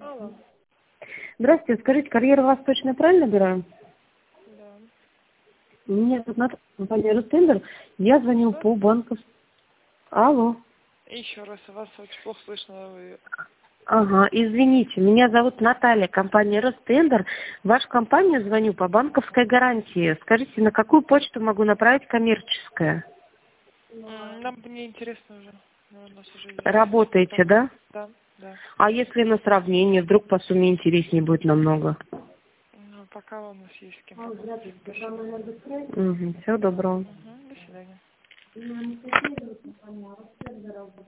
Алло. Здравствуйте, скажите, карьеру Восточная правильно набираю? Да. Меня тут Наталья, компания Ростендер. Я звоню Что? по банковскому... Алло. Еще раз, вас очень плохо слышно. Ага, извините, меня зовут Наталья, компания Ростендер. В вашу компанию звоню по банковской гарантии. Скажите, на какую почту могу направить коммерческое? Нам не интересно уже. У нас уже есть. Работаете, да? Да, да. А если на сравнение, вдруг по сумме интереснее будет намного? Ну, пока у нас есть с кем поговорить. Спасибо. Всего доброго. До свидания.